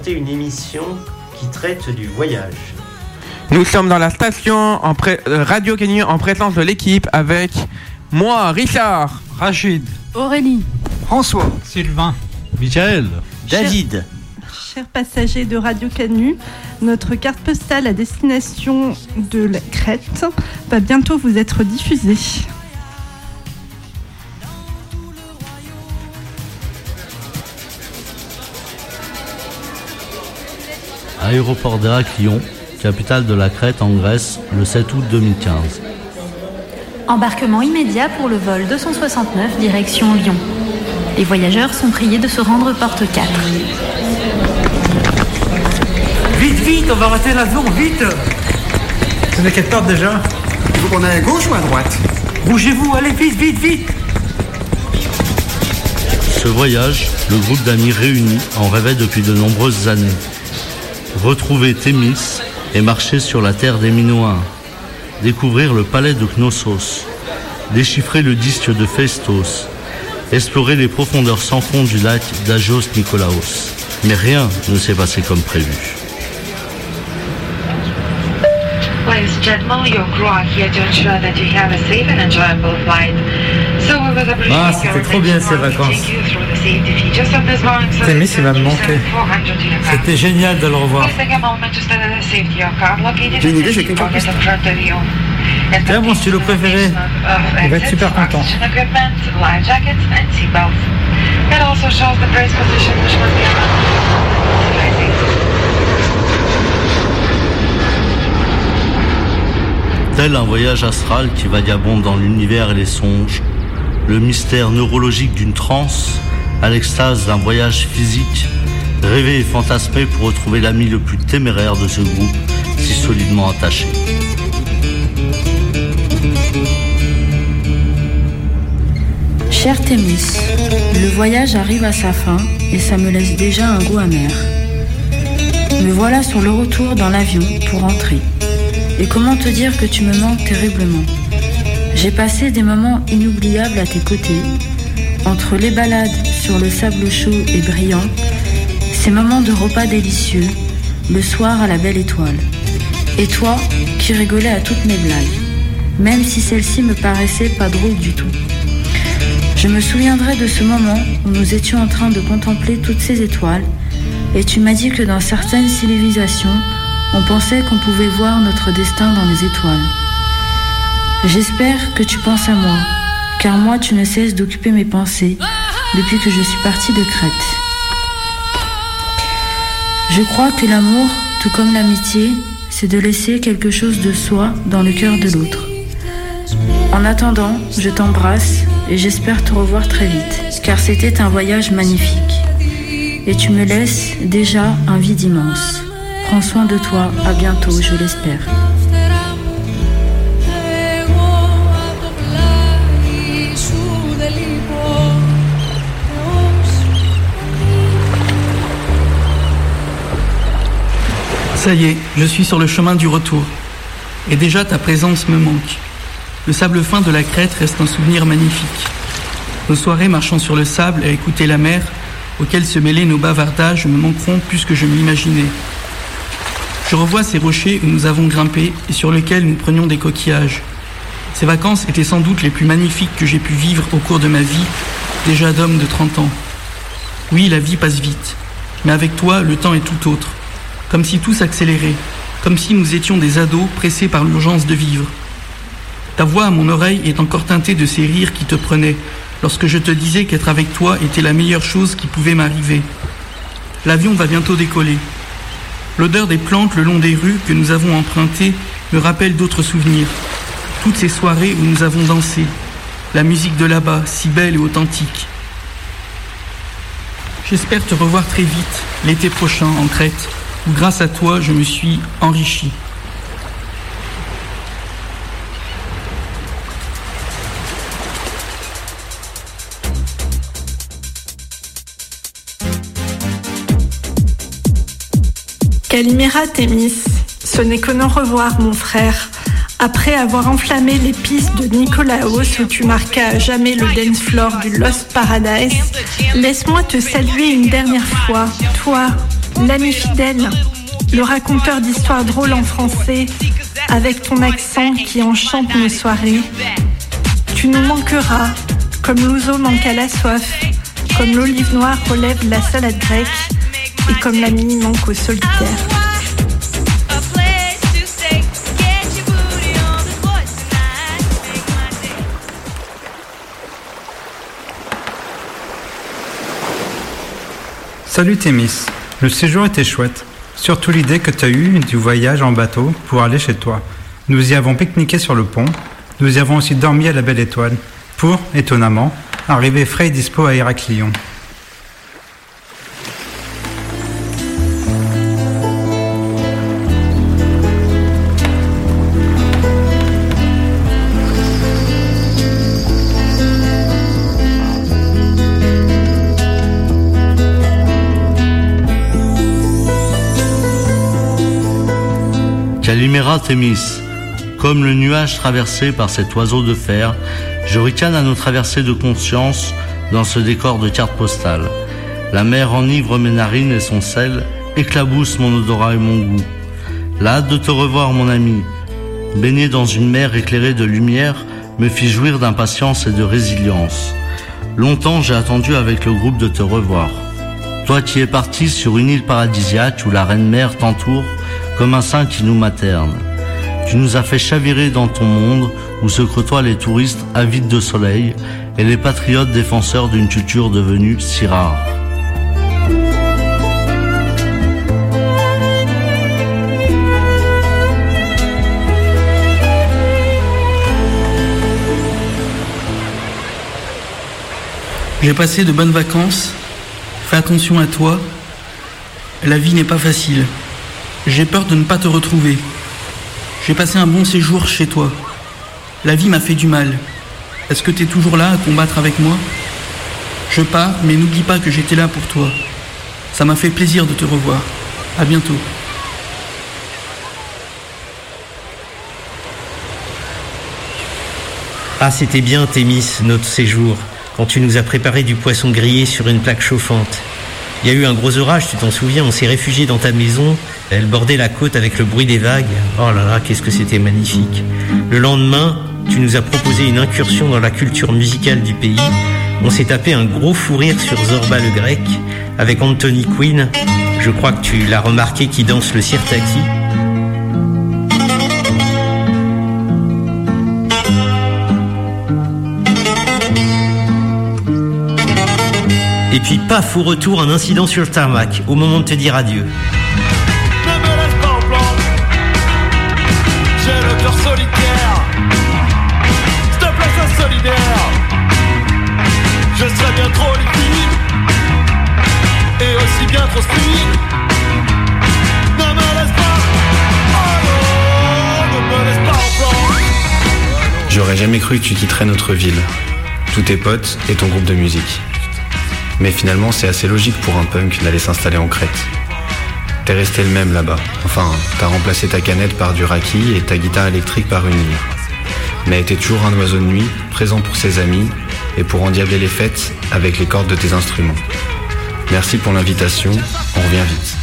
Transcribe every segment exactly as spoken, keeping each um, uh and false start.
présenter une émission qui traite du voyage. Nous sommes dans la station en pré- Radio Canu en présence de l'équipe avec moi, Richard, Rachid, Aurélie, François, Sylvain, Michael, David. Chers passagers de Radio Canu, notre carte postale à destination de la Crète va bientôt vous être diffusée. Aéroport d'Héraklion, capitale de la Crète en Grèce, le sept août deux mille quinze. Embarquement immédiat pour le vol deux cent soixante-neuf direction Lyon. Les voyageurs sont priés de se rendre porte quatre. Vite, vite, on va rater l'avion, vite. C'est de quelle porte déjà? Il faut qu'on aille à gauche ou à droite? Bougez-vous, allez vite, vite, vite. Ce voyage, le groupe d'amis réunis en rêvait depuis de nombreuses années. Retrouver Thémis et marcher sur la terre des Minoens. Découvrir le palais de Knossos. Déchiffrer le disque de Phaistos. Explorer les profondeurs sans fond du lac d'Agios Nikolaos. Mais rien ne s'est passé comme prévu. Ladies and gentlemen, your crew are here to ensure that you have a safe and enjoyable flight. So we would appreciate Ah, c'était trop bien ces vacances. Thémis, il va me manquer. C'était génial de le revoir. J'ai une idée, j'ai qu'une chose. Tiens, mon stylo préféré. Il va être super content. Tel un voyage astral qui vagabonde dans l'univers et les songes, le mystère neurologique d'une transe, à l'extase d'un voyage physique, rêver et fantasmer pour retrouver l'ami le plus téméraire de ce groupe, si solidement attaché. Cher Thémis, le voyage arrive à sa fin et ça me laisse déjà un goût amer. Me voilà sur le retour dans l'avion pour rentrer. Et comment te dire que tu me manques terriblement. J'ai passé des moments inoubliables à tes côtés, entre les balades sur le sable chaud et brillant, ces moments de repas délicieux, le soir à la belle étoile. Et toi, qui rigolais à toutes mes blagues, même si celles-ci me paraissaient pas drôles du tout. Je me souviendrai de ce moment où nous étions en train de contempler toutes ces étoiles, et tu m'as dit que dans certaines civilisations, on pensait qu'on pouvait voir notre destin dans les étoiles. J'espère que tu penses à moi, car moi tu ne cesses d'occuper mes pensées depuis que je suis partie de Crète. Je crois que l'amour, tout comme l'amitié, c'est de laisser quelque chose de soi dans le cœur de l'autre. En attendant, je t'embrasse et j'espère te revoir très vite, car c'était un voyage magnifique. Et tu me laisses déjà un vide immense. Prends soin de toi, à bientôt, je l'espère. Ça y est, je suis sur le chemin du retour. Et déjà ta présence me manque. Le sable fin de la Crète reste un souvenir magnifique. Nos soirées marchant sur le sable à écouter la mer, auxquelles se mêlaient nos bavardages, me manqueront plus que je m'imaginais. Je revois ces rochers où nous avons grimpé et sur lesquels nous prenions des coquillages. Ces vacances étaient sans doute les plus magnifiques que j'ai pu vivre au cours de ma vie, déjà d'homme de trente ans. Oui, la vie passe vite, mais avec toi, le temps est tout autre. Comme si tout s'accélérait, comme si nous étions des ados pressés par l'urgence de vivre. Ta voix à mon oreille est encore teintée de ces rires qui te prenaient, lorsque je te disais qu'être avec toi était la meilleure chose qui pouvait m'arriver. L'avion va bientôt décoller. L'odeur des plantes le long des rues que nous avons empruntées me rappelle d'autres souvenirs. Toutes ces soirées où nous avons dansé. La musique de là-bas, si belle et authentique. J'espère te revoir très vite, l'été prochain, en Crète, où grâce à toi, je me suis enrichi. Calimera Thémis, ce n'est que non revoir mon frère. Après avoir enflammé les pistes de Nikolaos où tu marquas à jamais le dance floor du Lost Paradise, laisse-moi te saluer une dernière fois, toi, l'ami fidèle, le raconteur d'histoires drôles en français, avec ton accent qui enchante nos soirées. Tu nous manqueras, comme l'ouzo manque à la soif, comme l'olive noire relève la salade grecque, et comme la mie manque au solitaire. Salut Thémis, le séjour était chouette. Surtout l'idée que tu as eue du voyage en bateau pour aller chez toi. Nous y avons pique-niqué sur le pont. Nous y avons aussi dormi à la Belle Étoile. Pour, étonnamment, arriver frais et dispo à Héraclion. Calimera Thémis, comme le nuage traversé par cet oiseau de fer, je ricane à nos traversées de conscience dans ce décor de carte postale. La mer enivre mes narines et son sel éclabousse mon odorat et mon goût. La hâte de te revoir, mon ami, baigné dans une mer éclairée de lumière, me fit jouir d'impatience et de résilience. Longtemps j'ai attendu avec le groupe de te revoir. Toi qui es parti sur une île paradisiaque où la reine mère t'entoure comme un saint qui nous materne. Tu nous as fait chavirer dans ton monde où se côtoient les touristes avides de soleil et les patriotes défenseurs d'une culture devenue si rare. J'ai passé de bonnes vacances. Fais attention à toi. La vie n'est pas facile. J'ai peur de ne pas te retrouver. J'ai passé un bon séjour chez toi. La vie m'a fait du mal. Est-ce que tu es toujours là à combattre avec moi ? Je pars, mais n'oublie pas que j'étais là pour toi. Ça m'a fait plaisir de te revoir. À bientôt. Ah, c'était bien, Thémis, notre séjour, quand tu nous as préparé du poisson grillé sur une plaque chauffante. Il y a eu un gros orage, tu t'en souviens, on s'est réfugiés dans ta maison, elle bordait la côte avec le bruit des vagues. Oh là là, qu'est-ce que c'était magnifique. Le lendemain, tu nous as proposé une incursion dans la culture musicale du pays. On s'est tapé un gros fou rire sur Zorba le Grec, avec Anthony Quinn. Je crois que tu l'as remarqué qui danse le sirtaki. Et puis paf, au retour, un incident sur le tarmac, au moment de te dire adieu. Ne me laisse pas en plan. J'ai le cœur solitaire. S'il te plaît, sois solidaire. Je serais bien trop liquide et aussi bien trop speed. Ne me laisse pas. Oh non, ne me laisse pas en plan. J'aurais jamais cru que tu quitterais notre ville, tous tes potes et ton groupe de musique. Mais finalement, c'est assez logique pour un punk d'aller s'installer en Crète. T'es resté le même là-bas. Enfin, t'as remplacé ta canette par du raki et ta guitare électrique par une lyre. Mais t'es toujours un oiseau de nuit, présent pour ses amis et pour endiabler les fêtes avec les cordes de tes instruments. Merci pour l'invitation, on revient vite.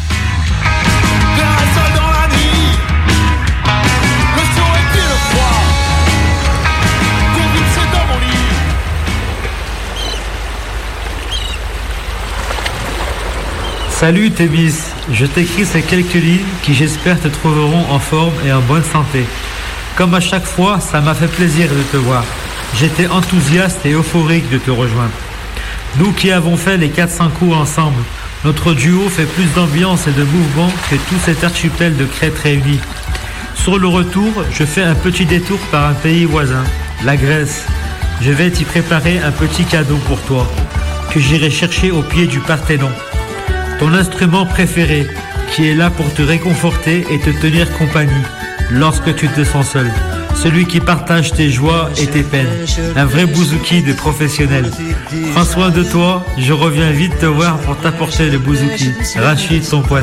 Salut Thémis, je t'écris ces quelques lignes qui j'espère te trouveront en forme et en bonne santé. Comme à chaque fois, ça m'a fait plaisir de te voir. J'étais enthousiaste et euphorique de te rejoindre. Nous qui avons fait les quatre cents coups ensemble, notre duo fait plus d'ambiance et de mouvement que tout cet archipel de Crète réuni. Sur le retour, je fais un petit détour par un pays voisin, la Grèce. Je vais t'y préparer un petit cadeau pour toi, que j'irai chercher au pied du Parthénon. Ton instrument préféré, qui est là pour te réconforter et te tenir compagnie lorsque tu te sens seul. Celui qui partage tes joies et tes peines. Un vrai bouzouki de professionnel. Prends soin de toi, je reviens vite te voir pour t'apporter le bouzouki. Rachid, ton poète.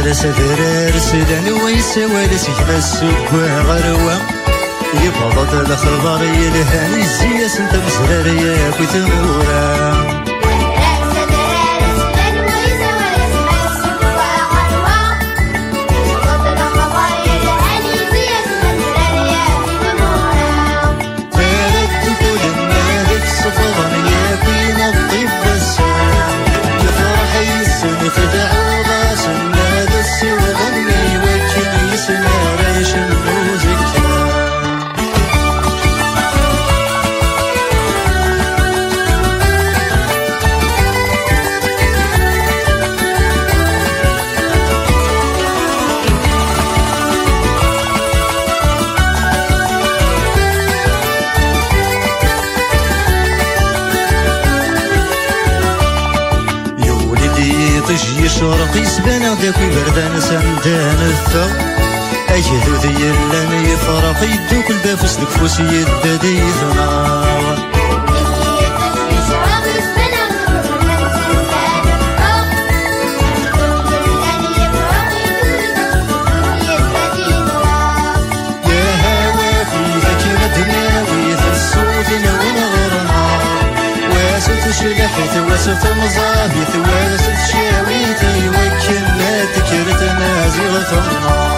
سفرار سلان ويسوال سيكمسك وغروا يبغض الخبر يلهاني الزياس انت مسرار يا كنت مورا شرقي سبانا داكي بردان سندان الثو أجهدو ذي اللان يفرق يدوك البافس لكفوس يدادي ثنار يا هوا في ذاك مدناوي ذا الصوفنا ونغرنا واسف شلحت واسف مصابيث واسف شاويثي وكنا ذكرت نازلة النار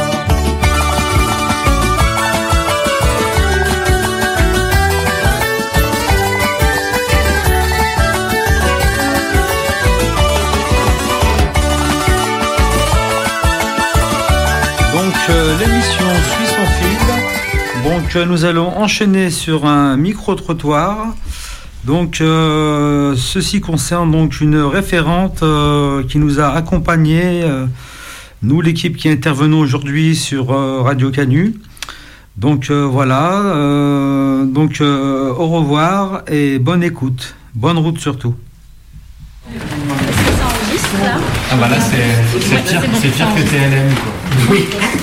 Donc euh, l'émission suit son fil. Donc euh, nous allons enchaîner sur un micro-trottoir. Donc euh, ceci concerne donc une référente euh, qui nous a accompagnés, euh, nous l'équipe qui intervenons aujourd'hui sur euh, Radio Canu. Donc euh, voilà, euh, donc euh, au revoir et bonne écoute, bonne route surtout. Ah bah là c'est, c'est, pire, c'est pire que T L M quoi. Oui.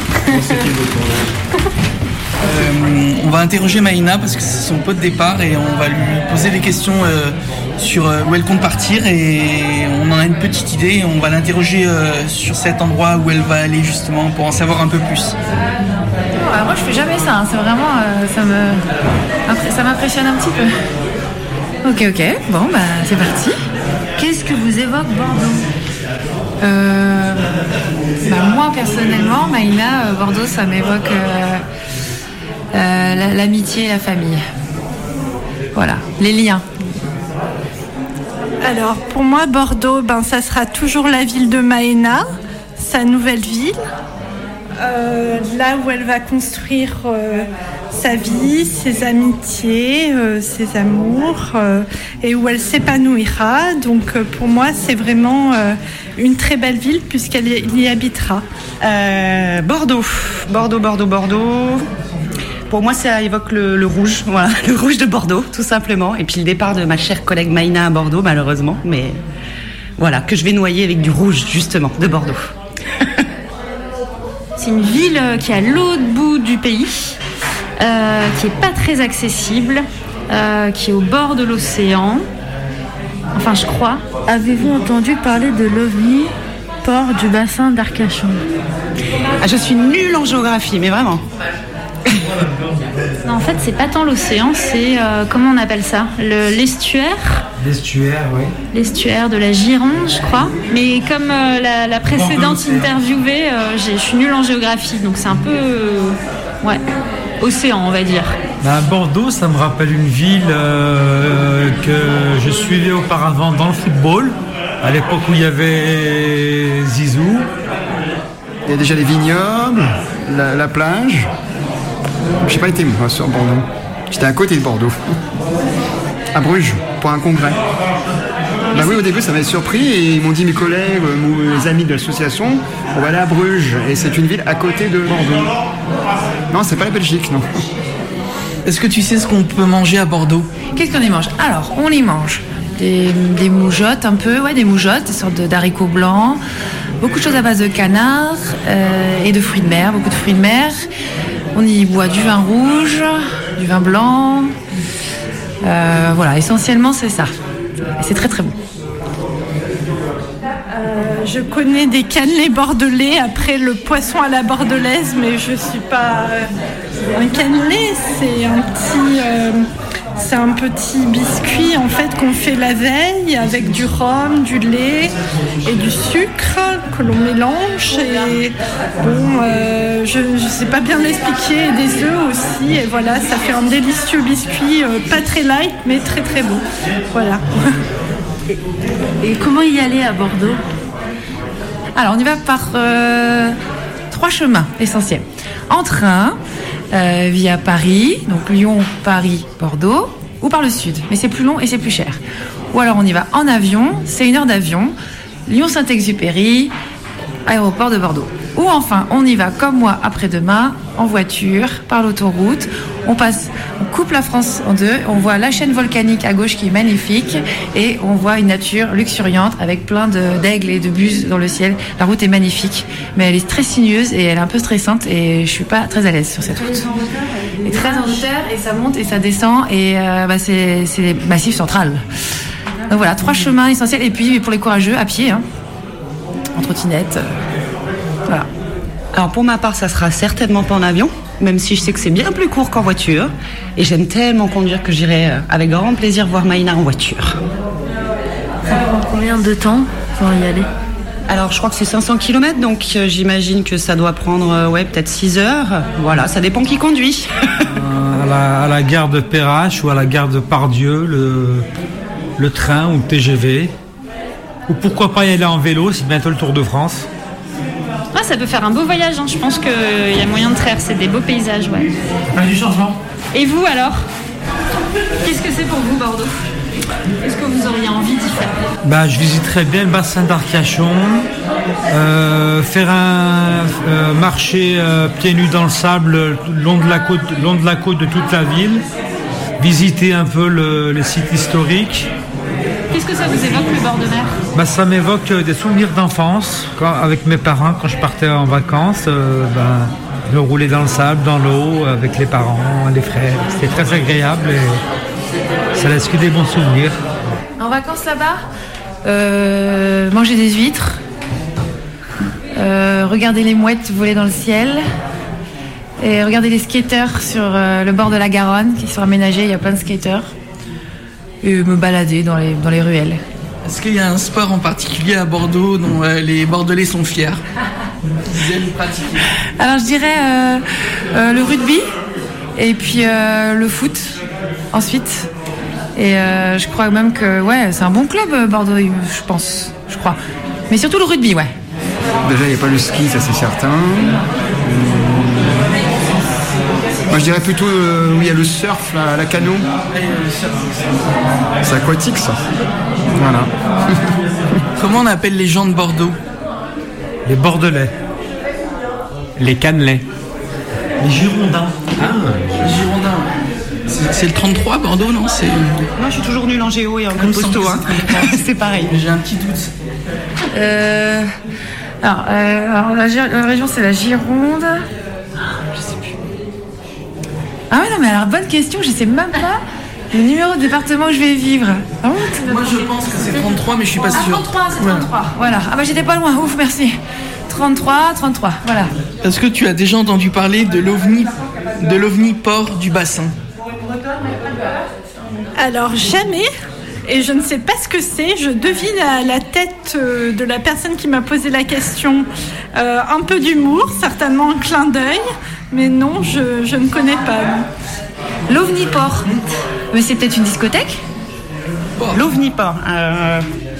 Euh, on va interroger Maïna parce que c'est son pot de départ et on va lui poser des questions euh, sur euh, où elle compte partir et on en a une petite idée et on va l'interroger euh, sur cet endroit où elle va aller justement pour en savoir un peu plus. Alors moi je fais jamais ça, hein. C'est vraiment euh, ça me ça m'impressionne un petit peu. Ok ok, bon bah c'est parti. Qu'est-ce que vous évoque Bordeaux? euh, bah, Moi personnellement, Maïna, euh, Bordeaux ça m'évoque euh, euh, la, l'amitié et la famille. Voilà, les liens. Alors pour moi Bordeaux, ben, ça sera toujours la ville de Maïna, sa nouvelle ville. Euh, là où elle va construire euh, sa vie, ses amitiés, euh, ses amours euh, et où elle s'épanouira. Donc euh, pour moi c'est vraiment euh, une très belle ville puisqu'elle y habitera. Euh, Bordeaux, Bordeaux, Bordeaux, Bordeaux. Pour moi ça évoque le, le rouge, voilà, le rouge de Bordeaux tout simplement. Et puis le départ de ma chère collègue Maïna à Bordeaux malheureusement, mais voilà, que je vais noyer avec du rouge justement de Bordeaux. C'est une ville qui est à l'autre bout du pays, euh, qui est pas très accessible, euh, qui est au bord de l'océan. Enfin, je crois. Avez-vous entendu parler de l'OVNI, port du bassin d'Arcachon? Ah, je suis nulle en géographie, mais vraiment. Non, en fait, c'est pas tant l'océan, c'est euh, comment on appelle ça, Le, l'estuaire. L'estuaire, oui. L'estuaire de la Gironde, je crois. Mais comme euh, la, la précédente interviewée, euh, j'ai, je suis nulle en géographie, donc c'est un peu, euh, ouais, océan, on va dire. Ben, Bordeaux, ça me rappelle une ville euh, que je suivais auparavant dans le football, à l'époque où il y avait Zizou. Il y a déjà les vignobles, la, la plage. J'ai pas été moi sur Bordeaux. J'étais à côté de Bordeaux. À Bruges, pour un congrès. Bah oui, au début ça m'avait surpris et ils m'ont dit mes collègues, mes amis de l'association, on va aller à Bruges et c'est une ville à côté de Bordeaux. Non, c'est pas la Belgique, non. Est-ce que tu sais ce qu'on peut manger à Bordeaux? Qu'est-ce qu'on y mange? Alors, on y mange des, des moujottes un peu, ouais, des moujottes, des sortes de, d'haricots blancs, beaucoup de choses à base de canard euh, et de fruits de mer, beaucoup de fruits de mer. On y boit du vin rouge, du vin blanc. Euh, voilà, essentiellement c'est ça. Et c'est très très bon. Euh, je connais des cannelés bordelais, après le poisson à la bordelaise, mais je suis pas... Euh, un cannelé, c'est un petit... Euh, c'est un petit biscuit en fait qu'on fait la veille avec du rhum, du lait et du sucre que l'on mélange. Et bon, euh, je ne sais pas bien l'expliquer, et des œufs aussi. Et voilà, ça fait un délicieux biscuit, euh, pas très light, mais très très bon. Voilà. Et, et comment y aller à Bordeaux ? Alors, on y va par euh, trois chemins essentiels. En train, euh, via Paris, donc Lyon, Paris, Bordeaux, ou par le sud. Mais c'est plus long et c'est plus cher. Ou alors, on y va en avion, c'est une heure d'avion, Lyon-Saint-Exupéry, aéroport de Bordeaux. Ou enfin, on y va comme moi après-demain, en voiture, par l'autoroute. On passe, on coupe la France en deux, on voit la chaîne volcanique à gauche qui est magnifique et on voit une nature luxuriante avec plein de, d'aigles et de buses dans le ciel. La route est magnifique, mais elle est très sinueuse et elle est un peu stressante et je suis pas très à l'aise sur cette route. Et très en hauteur et ça monte et ça descend et euh, bah c'est, c'est massif central. Donc voilà, trois chemins essentiels et puis pour les courageux, à pied, hein, en trottinette. Euh, voilà. Alors pour ma part, ça sera certainement pas en avion, même si je sais que c'est bien plus court qu'en voiture. Et j'aime tellement conduire que j'irai avec grand plaisir voir Maïna en voiture. Ça prend combien de temps pour y aller ? Alors je crois que c'est cinq cents kilomètres, donc euh, j'imagine que ça doit prendre euh, ouais, peut-être six heures. Voilà, ça dépend qui conduit. euh, à, la, à la gare de Perrache ou à la gare de Pardieu, le, le train ou le T G V. Ou pourquoi pas y aller en vélo, c'est bientôt le Tour de France. Ah, ça peut faire un beau voyage, hein. Je pense qu'il y a moyen de traverser des beaux paysages, ouais. Pas du changement. Et vous alors ? Qu'est-ce que c'est pour vous, Bordeaux ? Est-ce que vous auriez envie d'y faire ? Bah, je visiterais bien le bassin d'Arcachon, euh, faire un euh, marché euh, pieds nus dans le sable le long de la côte, long de la côte de toute la ville, visiter un peu le, les sites historiques. Qu'est-ce que ça vous évoque, le bord de mer ? Bah, ça m'évoque des souvenirs d'enfance, quand, avec mes parents, quand je partais en vacances, euh, bah, de rouler dans le sable, dans l'eau, avec les parents, les frères. C'était très agréable et ça laisse que des bons souvenirs. En vacances là-bas, euh, manger des huîtres, euh, regarder les mouettes voler dans le ciel et regarder les skateurs sur euh, le bord de la Garonne qui sont aménagés, il y a plein de skateurs. Et me balader dans les, dans les ruelles. Est-ce qu'il y a un sport en particulier à Bordeaux dont euh, les Bordelais sont fiers ? Ils aiment pratiquer. Alors je dirais euh, euh, le rugby et puis euh, le foot ensuite. Et euh, je crois même que ouais, c'est un bon club Bordeaux, je pense, je crois. Mais surtout le rugby, ouais. Déjà, il n'y a pas le ski, ça c'est certain. Moi, je dirais plutôt euh, où il y a le surf, la, la canot. C'est aquatique, ça. Voilà. Comment on appelle les gens de Bordeaux ? Les Bordelais. Les Cannelais. Les Girondins. Ah, les Girondins. C'est, c'est le trente-trois, Bordeaux, non ? C'est... Moi, je suis toujours nulle en géo et en code postaux. Hein. C'est pareil. J'ai un petit doute. Euh, alors, euh, alors la, la région, c'est la Gironde. Je sais plus. Ah ouais, non, mais alors, bonne question, je sais même pas le numéro de département où je vais vivre. Ah, moi, je pense que c'est trente-trois, mais je suis pas sûre. Ah, trente-trois, c'est trente-trois. Voilà. Ah bah, j'étais pas loin. Ouf, merci. trente-trois, trente-trois, voilà. Est-ce que tu as déjà entendu parler de l'OVNI, de l'OVNI port du bassin ? Alors, jamais. Et je ne sais pas ce que c'est. Je devine à la tête euh, de la personne qui m'a posé la question euh, un peu d'humour, certainement un clin d'œil. Mais non, je, je ne connais pas. L'OVNIPort. Mais c'est peut-être une discothèque ? L'OVNIPort. Euh...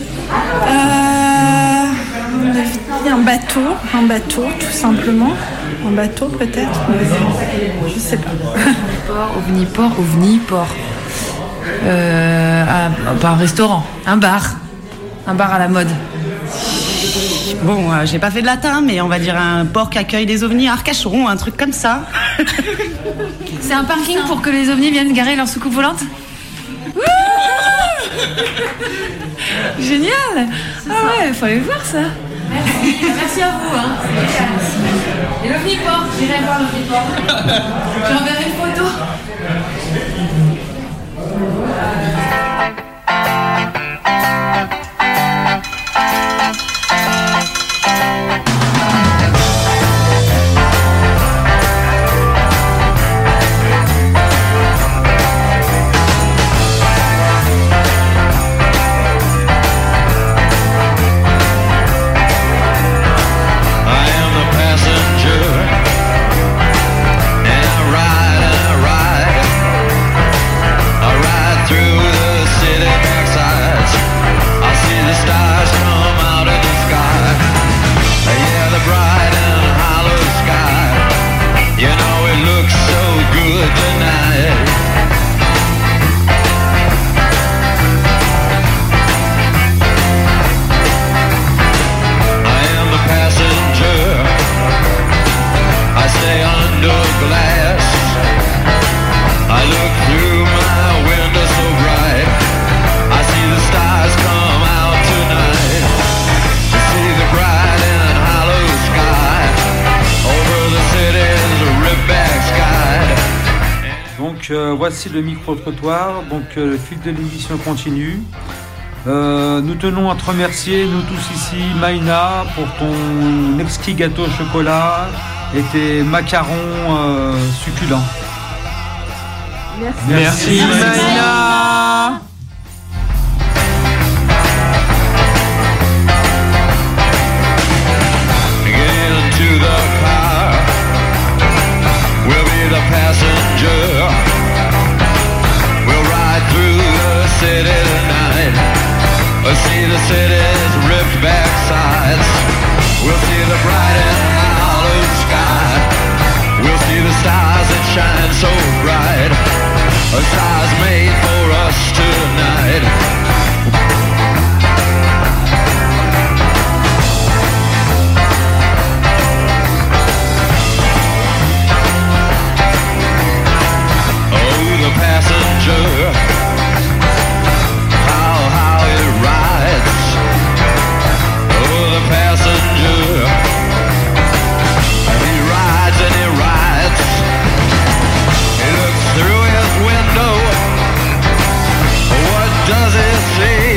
Euh, un bateau, un bateau, tout simplement. Un bateau, peut-être. Je sais pas. OVNIPort, OVNIPort. Euh, un, pas un restaurant, un bar. Un bar à la mode. Bon, euh, j'ai pas fait de latin, mais on va dire un port qui accueille des ovnis à Arcachon, un truc comme ça. C'est un parking pour que les ovnis viennent garer leur soucoupe volante ? Génial. Ah ouais, il faut aller voir ça. Merci, merci à vous. Hein. Et l'OVNIPort, j'irai voir l'OVNIPort. J'enverrai une photo. donc euh, voici le micro-trottoir. Donc euh, le fil de l'émission continue. Euh, nous tenons à te remercier, nous tous ici, Maïna, pour ton exquis gâteau au chocolat et tes macarons euh, succulents. Merci, Merci Maïna. The passenger, we'll ride through the city tonight. We'll see the city's ripped back sides. We'll see the bright and hollow sky. We'll see the stars that shine so bright. A stars made for us tonight. Passenger, how, how it rides. Oh, the passenger, he rides and he rides. He looks through his window. What does he see?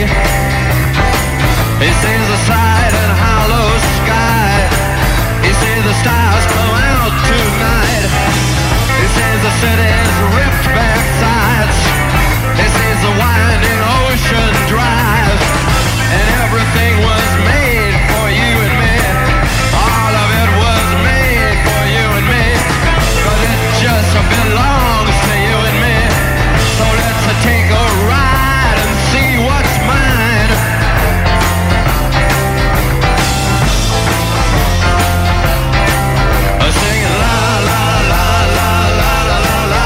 He sees the side and hollow sky. He sees the stars come out tonight. He sees the city's ripped back sides. He sees the winding ocean drive. And everything was made for you and me. All of it was made for you and me. Cause it just belongs to you and me. So let's take a ride and see what's mine. Singing la la la la la la la la.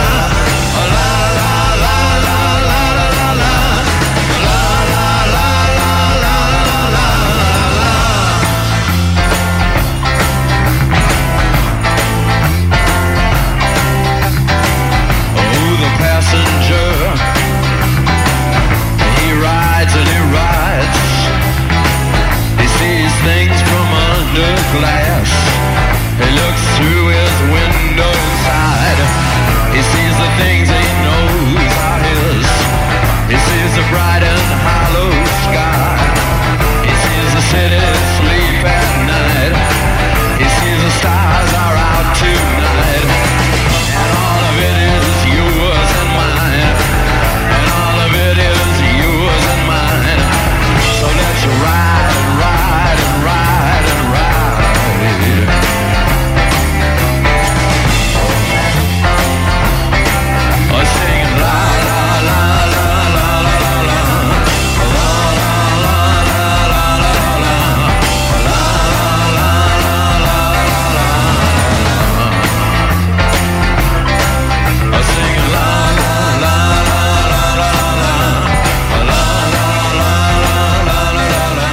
Passenger, he rides and he rides. He sees things from under glass. He looks through his window inside. He sees the things he knows are his. He sees the bright and hollow sky. He sees the city sleep at night. He sees the stars are out tonight. And all of it is yours and mine. And all of it is yours and mine. So let's ride and ride and ride and ride. Oh, singing la la la la la la la la. La la la la la la la. La la la la la la. Oh, singing la la la la la la la. La la la la la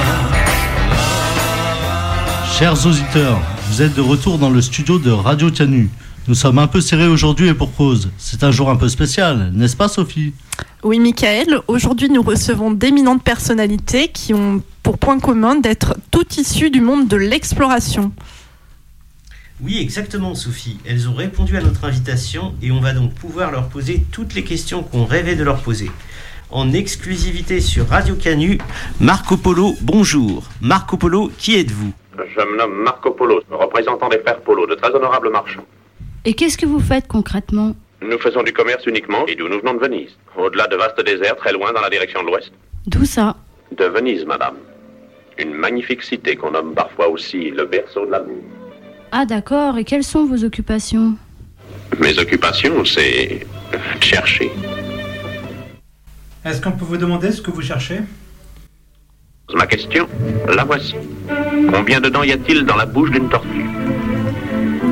la. Chers auditeurs, vous êtes de retour dans le studio de Radio Canu. Nous sommes un peu serrés aujourd'hui et pour cause. C'est un jour un peu spécial, n'est-ce pas Sophie ? Oui, Michael. Aujourd'hui, nous recevons d'éminentes personnalités qui ont pour point commun d'être toutes issues du monde de l'exploration. Oui, exactement, Sophie. Elles ont répondu à notre invitation et on va donc pouvoir leur poser toutes les questions qu'on rêvait de leur poser. En exclusivité sur Radio Canu, Marco Polo, bonjour. Marco Polo, qui êtes-vous ? Je me nomme Marco Polo, représentant des frères Polo, de très honorables marchands. Et qu'est-ce que vous faites concrètement ? Nous faisons du commerce uniquement et d'où nous venons de Venise. Au-delà de vastes déserts, très loin dans la direction de l'ouest. D'où ça ? De Venise, madame. Une magnifique cité qu'on nomme parfois aussi le berceau de l'amour. Ah d'accord, et quelles sont vos occupations ? Mes occupations, c'est chercher. Est-ce qu'on peut vous demander ce que vous cherchez ? Ma question, la voici. Combien de dents y a-t-il dans la bouche d'une tortue ? Alors ?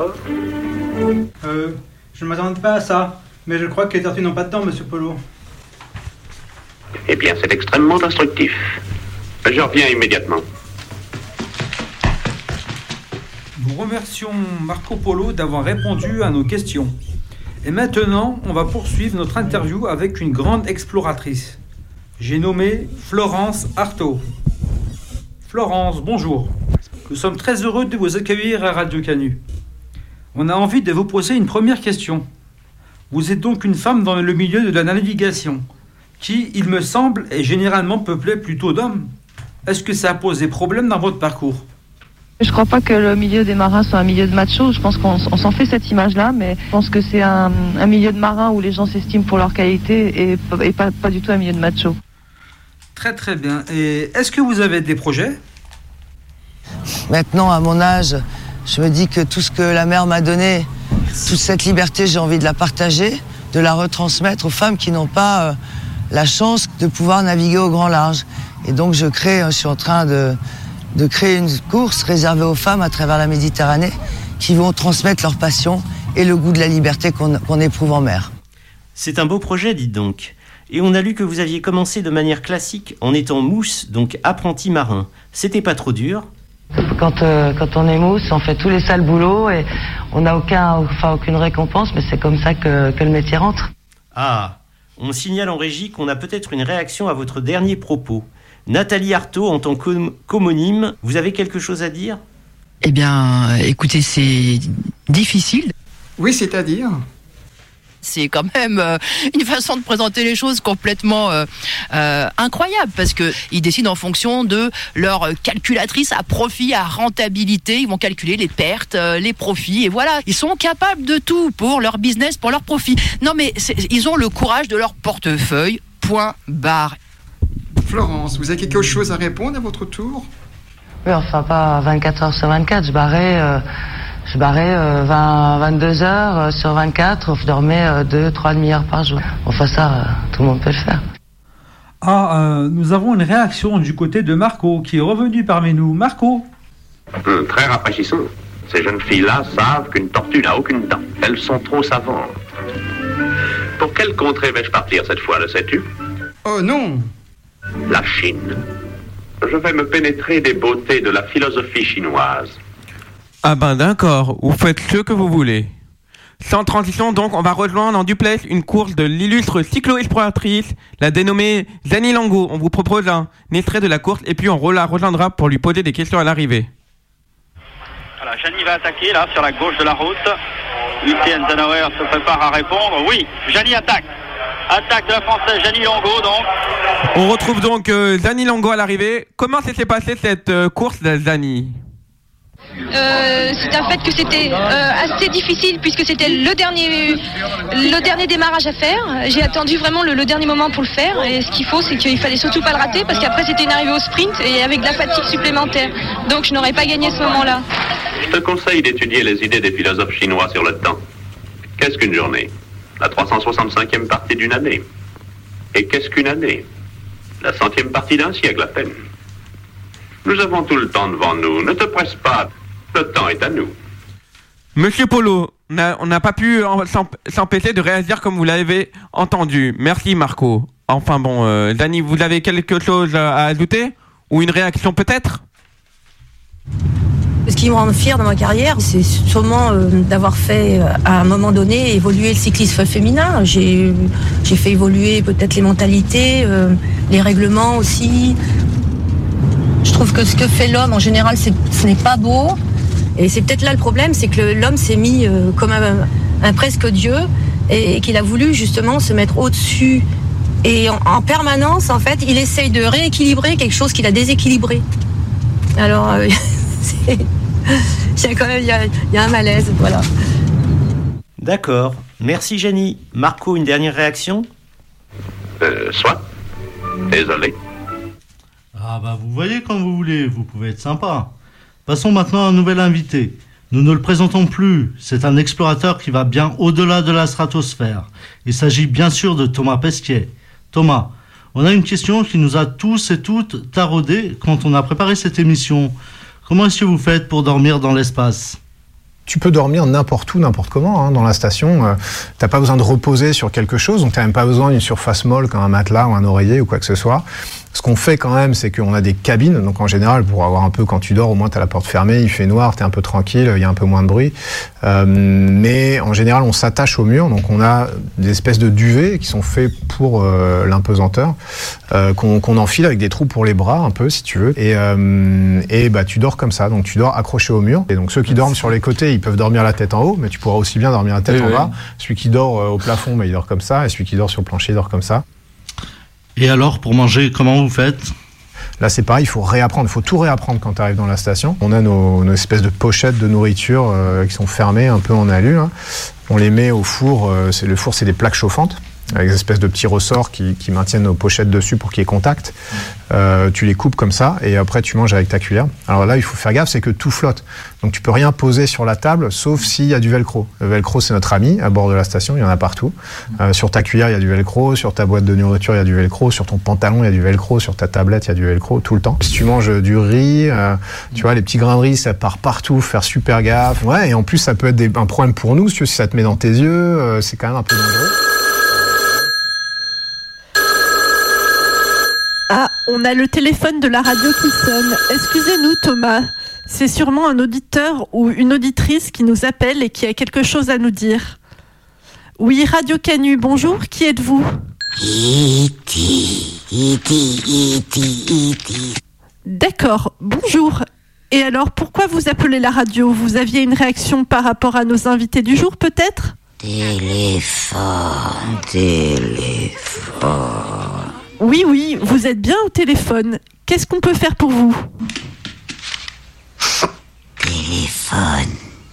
Euh, je ne m'attendais pas à ça, mais je crois que les tortues n'ont pas de dents, monsieur Polo. Eh bien, c'est extrêmement instructif. Je reviens immédiatement. Nous remercions Marco Polo d'avoir répondu à nos questions. Et maintenant, on va poursuivre notre interview avec une grande exploratrice. J'ai nommé Florence Artaud. Florence, bonjour. Nous sommes très heureux de vous accueillir à Radio Canu. On a envie de vous poser une première question. Vous êtes donc une femme dans le milieu de la navigation, qui, il me semble, est généralement peuplé plutôt d'hommes. Est-ce que ça a posé problème dans votre parcours ? Je crois pas que le milieu des marins soit un milieu de machos. Je pense qu'on on s'en fait cette image-là, mais je pense que c'est un, un milieu de marins où les gens s'estiment pour leur qualité et, et pas, pas du tout un milieu de machos. Très très bien. Et est-ce que vous avez des projets ? Maintenant, à mon âge, je me dis que tout ce que la mer m'a donné, toute cette liberté, j'ai envie de la partager, de la retransmettre aux femmes qui n'ont pas euh, la chance de pouvoir naviguer au grand large. Et donc je crée, je suis en train de, de créer une course réservée aux femmes à travers la Méditerranée qui vont transmettre leur passion et le goût de la liberté qu'on, qu'on éprouve en mer. C'est un beau projet, dites donc. Et on a lu que vous aviez commencé de manière classique en étant mousse, donc apprenti marin. C'était pas trop dur ? Quand, euh, quand on est mousse, on fait tous les sales boulots et on n'a aucun, enfin, aucune récompense, mais c'est comme ça que, que le métier rentre. Ah, on signale en régie qu'on a peut-être une réaction à votre dernier propos. Nathalie Arthaud, en tant qu'homonyme, vous avez quelque chose à dire ? Eh bien, écoutez, c'est difficile. Oui, c'est-à-dire ? C'est quand même euh, une façon de présenter les choses complètement euh, euh, incroyable, parce qu'ils décident en fonction de leur calculatrice à profit, à rentabilité. Ils vont calculer les pertes, euh, les profits, et voilà. Ils sont capables de tout pour leur business, pour leur profit. Non, mais c'est, ils ont le courage de leur portefeuille, point barre. Florence, vous avez quelque chose à répondre à votre tour ? Oui, enfin pas vingt-quatre heures sur vingt-quatre, je barrais... Euh... Je barrais euh, vingt, vingt-deux heures euh, sur vingt-quatre, je dormais euh, deux, trois demi-heures par jour. Enfin ça, euh, tout le monde peut le faire. Ah, euh, nous avons une réaction du côté de Marco, qui est revenu parmi nous. Marco ? Hum, Très rafraîchissant. Ces jeunes filles-là savent qu'une tortue n'a aucune dent. Elles sont trop savantes. Pour quelle contrée vais-je partir cette fois, le sais-tu ? Oh non ! La Chine. Je vais me pénétrer des beautés de la philosophie chinoise. Ah ben d'accord, vous faites ce que vous voulez. Sans transition donc, on va rejoindre en duplex une course de l'illustre cyclo-exploratrice, la dénommée Zani Lango. On vous propose un extrait de la course et puis on la rejoindra pour lui poser des questions à l'arrivée. Voilà, Jani va attaquer là sur la gauche de la route. Lucien Zanauer se prépare à répondre. Oui, Jani attaque. Attaque de la Française Jani Lango donc. On retrouve donc euh, Zani Lango à l'arrivée. Comment s'est passée cette euh, course de Zani ? Euh, c'est un fait que c'était euh, assez difficile puisque c'était le dernier, le dernier démarrage à faire. J'ai attendu vraiment le, le dernier moment pour le faire et ce qu'il faut c'est qu'il fallait surtout pas le rater parce qu'après c'était une arrivée au sprint et avec de la fatigue supplémentaire. Donc je n'aurais pas gagné ce moment-là. Je te conseille d'étudier les idées des philosophes chinois sur le temps. Qu'est-ce qu'une journée ? La trois cent soixante-cinquième partie d'une année. Et qu'est-ce qu'une année ? La centième partie d'un siècle à peine. Nous avons tout le temps devant nous. Ne te presse pas. Le temps est à nous. Monsieur Polo, on n'a pas pu s'empêcher de réagir comme vous l'avez entendu. Merci Marco. Enfin bon, euh, Dani, vous avez quelque chose à ajouter ? Ou une réaction peut-être ? Ce qui me rend fière dans ma carrière, c'est sûrement euh, d'avoir fait, euh, à un moment donné, évoluer le cyclisme féminin. J'ai, j'ai fait évoluer peut-être les mentalités, euh, les règlements aussi. Je trouve que ce que fait l'homme, en général, c'est, ce n'est pas beau. Et c'est peut-être là le problème, c'est que le, l'homme s'est mis euh, comme un, un presque dieu et, et qu'il a voulu justement se mettre au-dessus. Et en, en permanence, en fait, il essaye de rééquilibrer quelque chose qu'il a déséquilibré. Alors, euh, c'est, c'est quand même, il y a, y a un malaise, voilà. D'accord. Merci, Jani. Marco, une dernière réaction ? Euh, soit. Désolé. Ah bah vous voyez quand vous voulez, vous pouvez être sympa. Passons maintenant à un nouvel invité. Nous ne le présentons plus, c'est un explorateur qui va bien au-delà de la stratosphère. Il s'agit bien sûr de Thomas Pesquet. Thomas, on a une question qui nous a tous et toutes taraudés quand on a préparé cette émission. Comment est-ce que vous faites pour dormir dans l'espace ? Tu peux dormir n'importe où, n'importe comment, hein, dans la station. Euh, t'as pas besoin de reposer sur quelque chose, donc t'as même pas besoin d'une surface molle comme un matelas ou un oreiller ou quoi que ce soit. Ce qu'on fait quand même, c'est qu'on a des cabines. Donc en général, pour avoir un peu, quand tu dors, au moins tu as la porte fermée, il fait noir, tu es un peu tranquille, il y a un peu moins de bruit. Euh, mais en général, on s'attache au mur. Donc on a des espèces de duvets qui sont faits pour euh, l'impesanteur, euh, qu'on, qu'on enfile avec des trous pour les bras, un peu, si tu veux. Et, euh, et bah, tu dors comme ça. Donc tu dors accroché au mur. Et donc ceux qui dorment sur les côtés, ils peuvent dormir la tête en haut, mais tu pourras aussi bien dormir la tête oui, en oui. bas. Celui qui dort euh, au plafond, bah, il dort comme ça. Et celui qui dort sur le plancher, il dort comme ça. Et alors, pour manger, comment vous faites ? Là, c'est pareil, il faut réapprendre, il faut tout réapprendre quand tu arrives dans la station. On a nos, nos espèces de pochettes de nourriture euh, qui sont fermées, un peu en alu. Hein. On les met au four, euh, c'est, le four, c'est des plaques chauffantes, avec des espèces de petits ressorts qui, qui maintiennent nos pochettes dessus pour qu'il y ait contact. Euh, tu les coupes comme ça, et après tu manges avec ta cuillère. Alors là, il faut faire gaffe, c'est que tout flotte. Donc tu peux rien poser sur la table, sauf s'il y a du velcro. Le velcro, c'est notre ami, à bord de la station, il y en a partout. Euh, sur ta cuillère, il y a du velcro, sur ta boîte de nourriture, il y a du velcro, sur ton pantalon, il y a du velcro, sur ta tablette, il y a du velcro, tout le temps. Si tu manges du riz, euh, tu vois, les petits grains de riz, ça part partout, faire super gaffe. Ouais, et en plus, ça peut être des, un problème pour nous, si ça te met dans tes yeux, euh, c'est quand même un peu dangereux. Ah, on a le téléphone de la radio qui sonne. Excusez-nous, Thomas. C'est sûrement un auditeur ou une auditrice qui nous appelle et qui a quelque chose à nous dire. Oui, Radio Canu, bonjour, qui êtes-vous ? Iti, iti, iti, iti. D'accord, bonjour. Et alors, pourquoi vous appelez la radio ? Vous aviez une réaction par rapport à nos invités du jour, peut-être ? Téléphone, téléphone... Oui, oui, vous êtes bien au téléphone. Qu'est-ce qu'on peut faire pour vous ? Téléphone.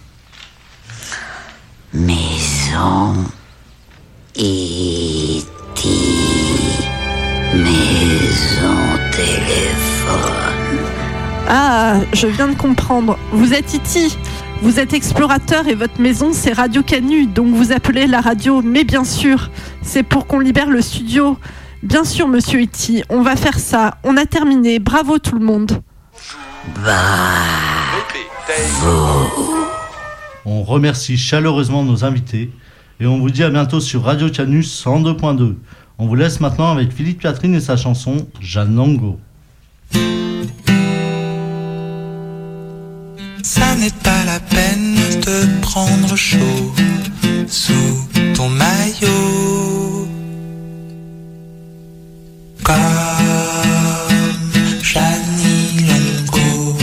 Maison. E T. Maison téléphone. Ah, je viens de comprendre. Vous êtes Iti. Vous êtes explorateur et votre maison, c'est Radio Canu. Donc vous appelez la radio, mais bien sûr, c'est pour qu'on libère le studio. Bien sûr, monsieur Iti, on va faire ça. On a terminé. Bravo tout le monde. Bravo. On remercie chaleureusement nos invités et on vous dit à bientôt sur Radio Canu cent deux point deux. On vous laisse maintenant avec Philippe Catherine et sa chanson Jeanne Lango. Ça n'est pas la peine de prendre chaud sous ton maillot. Comme Jeanne Lango,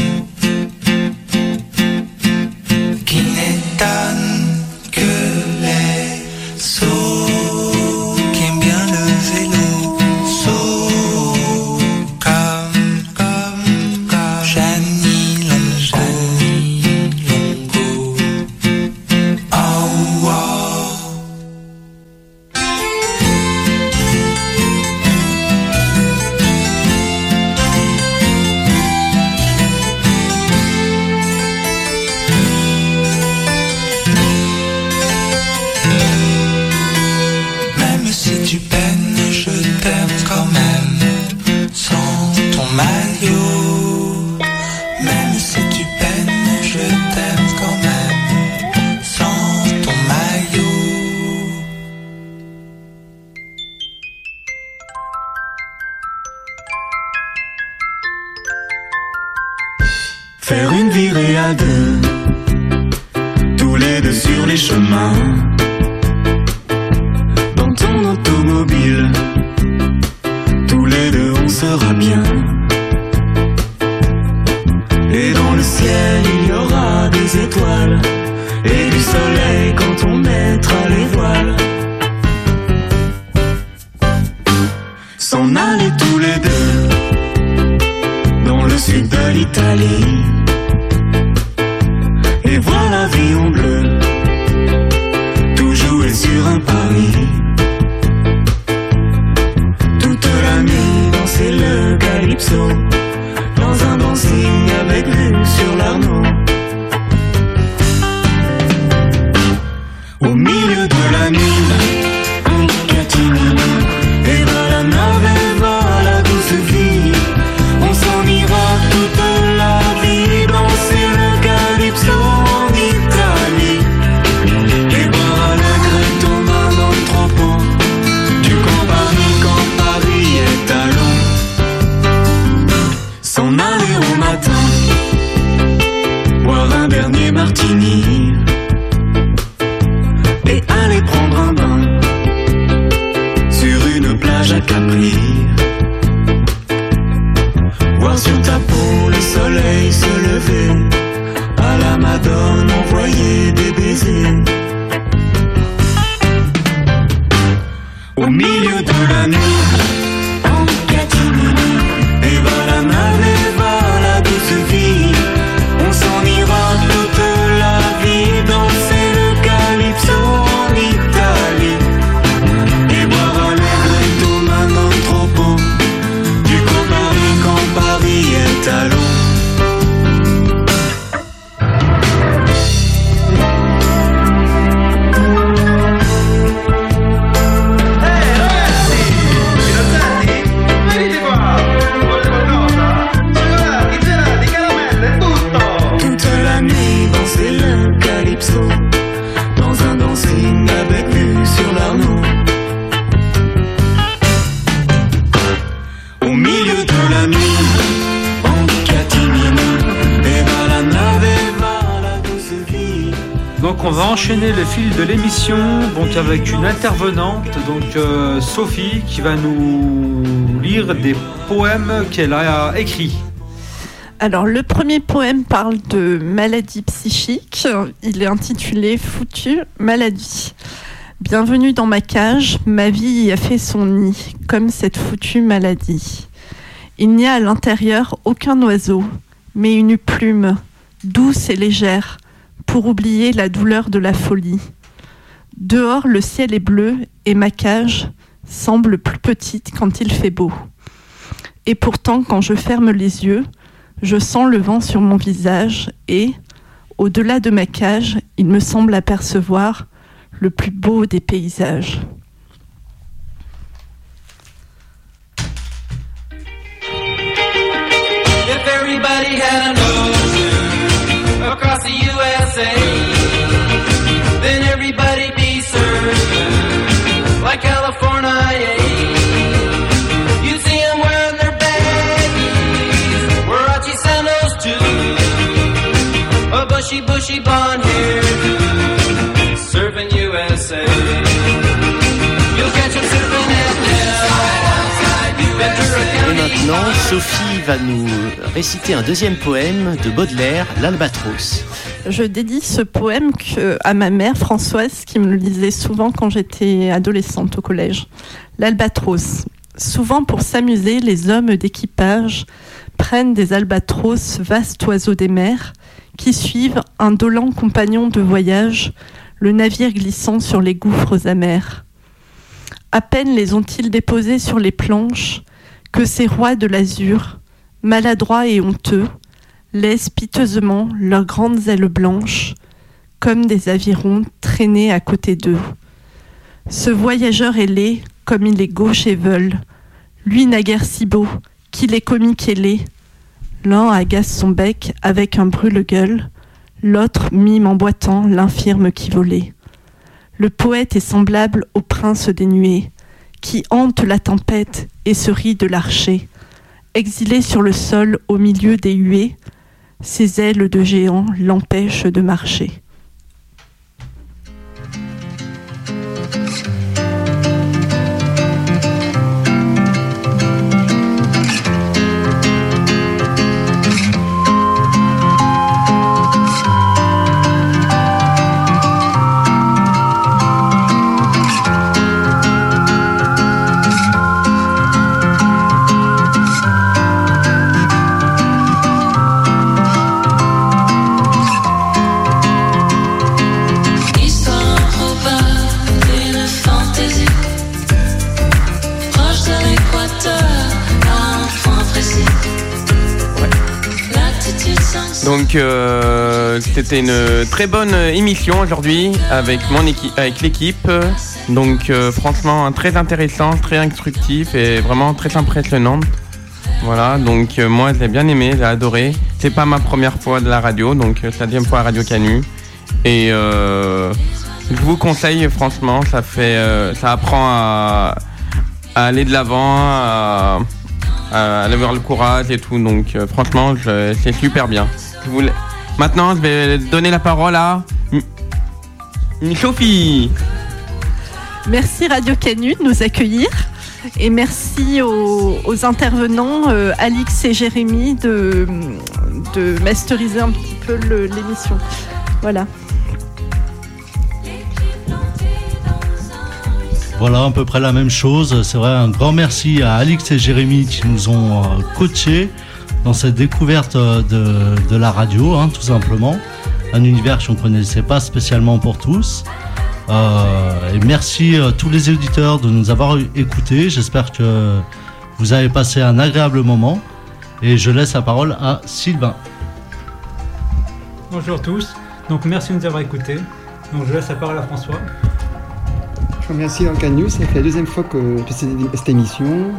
qui n'étonne que les sots qui aiment bien le vélo. Sots comme, comme, comme Jeanne Lango. Oh, oh. Faire une virée à deux, tous les deux sur les chemins, dans ton automobile, tous les deux on sera bien. Et dans le ciel il y aura des étoiles et du soleil quand on mettra les voiles. S'en aller tous les deux dans le sud de l'Italie et voir la vie en bleu, tout jouer sur un pari. Toute la nuit danser le calypso dans un dancing avec vue sur l'Arnaud. Au milieu de la nuit, un catimini, et va la nave, et va la douce vie. On s'en ira toute la vie, danser le calypso en Italie. Et boire à la crête en bas dans le trempeau du Campari quand Paris est à l'eau. au matin, boire un dernier martini et aller prendre un bain sur une plage à Capri. Voir sur ta peau le soleil se lever, à la Madone envoyer des baisers. Au milieu de la nuit, en catimini, et va la nave et va la douce vie. On s'en ira toute la vie, danser le calypso en Italie, et boire un negretto maintenant trop beau, du Paris quand Paris est à l'eau. Dans un dancing avec vue sur l'Arnaud. Au milieu de la nuit, en catimini, et va la nave et va la douce vie. Donc on va enchaîner le fil de l'émission, donc avec une intervenante, donc euh, Sophie, qui va nous lire des poèmes qu'elle a écrits. Alors, le premier poème parle de maladie psychique. Il est intitulé « Foutue maladie ». Bienvenue dans ma cage, ma vie y a fait son nid, comme cette foutue maladie. Il n'y a à l'intérieur aucun oiseau, mais une plume, douce et légère, pour oublier la douleur de la folie. Dehors, le ciel est bleu et ma cage semble plus petite quand il fait beau. Et pourtant, quand je ferme les yeux, je sens le vent sur mon visage et, au-delà de ma cage, il me semble apercevoir le plus beau des paysages. If everybody had an ocean across the U S A, then everybody'd be served like California. You'd see them wearing their baggies, Warachi sandals too, a bushy, bushy blonde hair, surfing U S A. You'll catch them surfing at Ventura Et County. maintenant, Sophie va nous réciter un deuxième poème de Baudelaire, l'Albatros. Je dédie ce poème que, à ma mère Françoise, qui me le lisait souvent quand j'étais adolescente au collège. L'Albatros. Souvent pour s'amuser, les hommes d'équipage prennent des albatros, vastes oiseaux des mers, qui suivent, indolents compagnons de voyage, le navire glissant sur les gouffres amers. À peine les ont-ils déposés sur les planches que ces rois de l'azur, maladroits et honteux, laissent piteusement leurs grandes ailes blanches, comme des avirons traînés à côté d'eux. Ce voyageur est laid, comme il est gauche et veule, lui naguère si beau, qu'il est comique et laid. L'un agace son bec avec un brûle-gueule, l'autre mime en boitant l'infirme qui volait. Le poète est semblable au prince des nuées, qui hante la tempête et se rit de l'archer. Exilé sur le sol au milieu des huées, ses ailes de géant l'empêchent de marcher. Donc euh, c'était une très bonne émission aujourd'hui avec mon équipe, avec l'équipe. Donc euh, franchement très intéressant, très instructif et vraiment très impressionnant. Voilà, donc euh, moi je l'ai bien aimé, j'ai adoré. C'est pas ma première fois de la radio, donc euh, c'est la deuxième fois à Radio Canu. Et euh, je vous conseille franchement, ça fait, euh, ça apprend à, à aller de l'avant, à, à avoir le courage et tout. Donc euh, franchement, je, c'est super bien. Je voulais... Maintenant, je vais donner la parole à M- M- Sophie. Merci Radio Canu de nous accueillir et merci aux, aux intervenants euh, Alix et Jérémy de, de masteriser un petit peu le, l'émission. Voilà. Voilà, à peu près la même chose. C'est vrai, un grand merci à Alix et Jérémy qui nous ont euh, coachés dans cette découverte de, de la radio, hein, tout simplement. Un univers qu'on ne connaissait pas spécialement pour tous. Euh, et merci à tous les auditeurs de nous avoir écoutés. J'espère que vous avez passé un agréable moment. Et je laisse la parole à Sylvain. Bonjour à tous. Donc merci de nous avoir écoutés. Donc je laisse la parole à François. Je remercie Canu, ça fait la deuxième fois que je fais cette émission.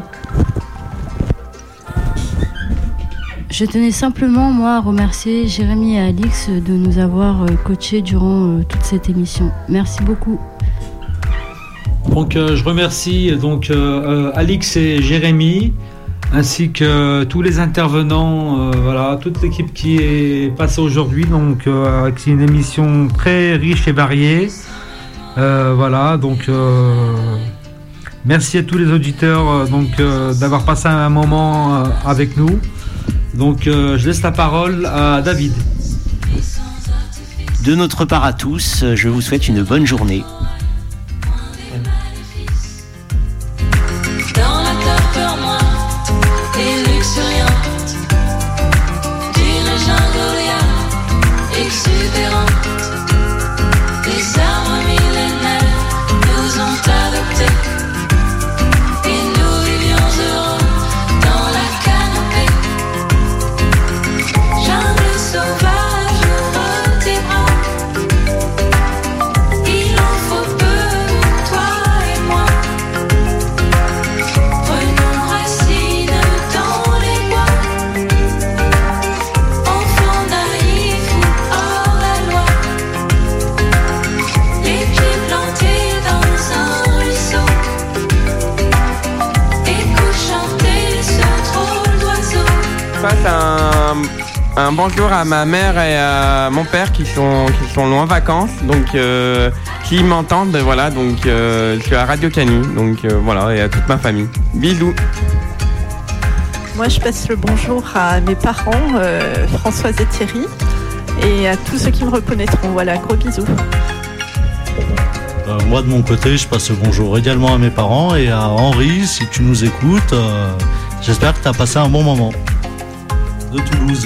Je tenais simplement, moi, à remercier Jérémy et Alix de nous avoir coachés durant euh, toute cette émission. Merci beaucoup. Donc euh, je remercie donc euh, Alix et Jérémy, ainsi que tous les intervenants, euh, voilà, toute l'équipe qui est passée aujourd'hui. Donc euh, c'est une émission très riche et variée. Euh, voilà, donc euh, merci à tous les auditeurs euh, donc euh, d'avoir passé un moment euh, avec nous. Donc euh, je laisse la parole à David. De notre part à tous, je vous souhaite une bonne journée. Dans la tapeur moite et luxuriante d'une jungle exubérante, les arbres millénaires nous ont adoptés et nous vivions heureux dans la canopée. Jungle sauvage, ouvre tes bras, il en faut peu pour toi et moi. Prenons racine dans les bois, enfants naïfs ou hors la loi, les pieds plantés dans un ruisseau, écoute chanter ce drôle d'oiseau. Je passe un, un bonjour à ma mère et à mon père qui sont, qui sont loin en vacances, donc euh, qui m'entendent, voilà, donc euh, je suis à Radio Canu, donc euh, voilà, et à toute ma famille. Bisous. Moi, je passe le bonjour à mes parents, euh, Françoise et Thierry, et à tous ceux qui me reconnaîtront. Voilà, gros bisous. Euh, moi de mon côté, je passe le bonjour également à mes parents et à Henri, si tu nous écoutes. Euh, j'espère que tu as passé un bon moment. De Toulouse.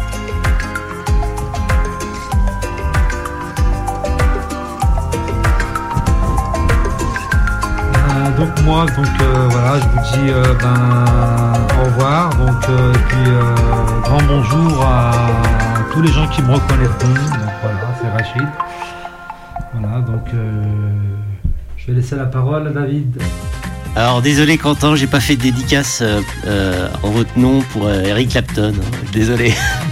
Euh, donc moi, donc euh, voilà, je vous dis euh, ben au revoir. Donc euh, et puis euh, grand bonjour à tous les gens qui me reconnaîtront. Donc voilà, c'est Rachid. Voilà, donc euh, je vais laisser la parole à David. Alors désolé Quentin, j'ai pas fait de dédicace euh, euh, en votre nom pour euh, Eric Clapton. Désolé.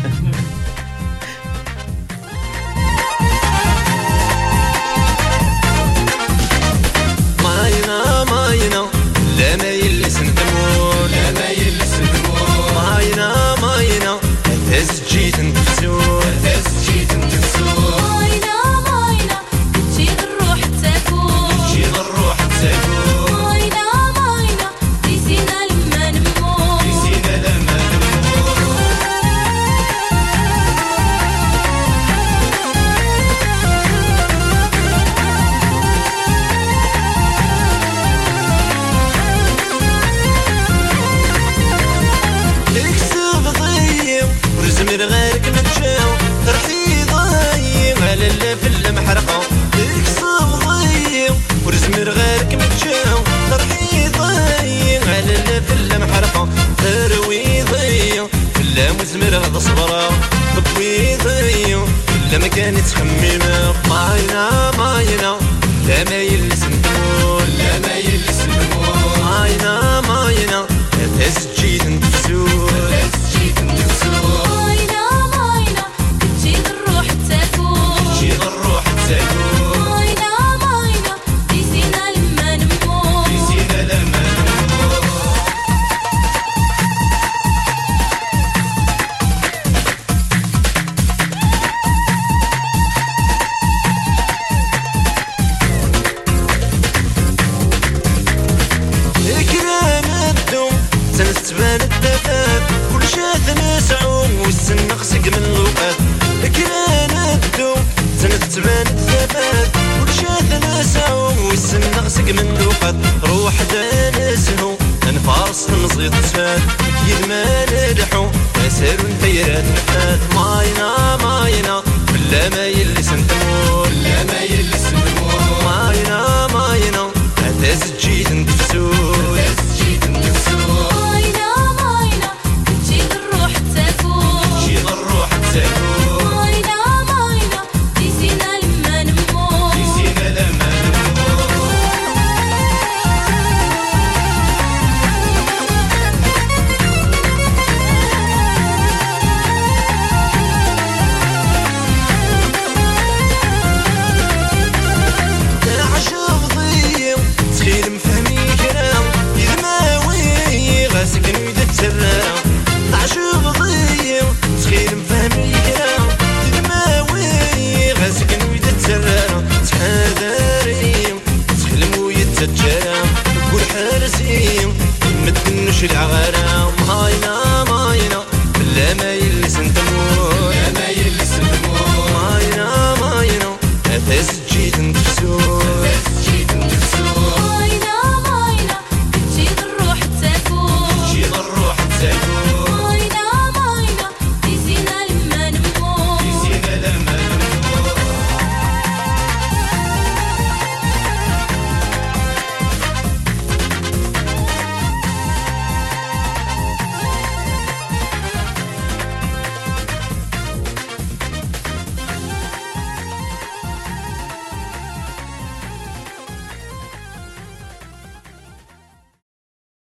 ماينا ماينا لا ما يلس ندمور لا ما يلس ندمور ماينا ماينا هز جيت نتفسور هز جيت نتفسور ماينا ماينا تجيب الروح تسافور تجيب الروح تسافور ماينا ماينا نسينا لما نموت نسينا لما نموت اكسب ضيم ورزمر غيرك متشاو رحي ضيم على اللافل محرقة اكسب ضيم ورزمر غيرك متشاو رحي ضيم على اللافل محرقة تروي ضيم كلا مزمر هذا صبرا بطوي ضيم كلا ما كانت تخممة ماينا ماينا لا ما يلس ندمور لا ما يلس ندمور ماينا ماينا هز جيت نتفسور هز جيت نتفسور ماينا ماينا تجيب الروح تسافور تجيب الروح تسافور ماينا ماينا نسينا لما نموت نسينا لما نموت راسهم زيد ساد يدمان لحو تسير ونتيرات محاد ماينا